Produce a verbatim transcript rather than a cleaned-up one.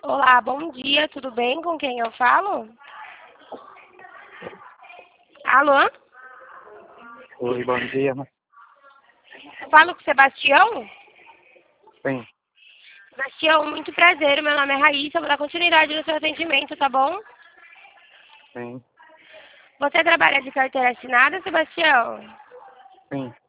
Olá, bom dia, tudo bem? Com quem eu falo? Alô? Oi, bom dia. Eu falo com o Sebastião? Sim, Sebastião, muito prazer, meu nome é Raíssa, vou dar continuidade no seu atendimento, tá bom? sim, Você trabalha de carteira assinada, Sebastião? sim.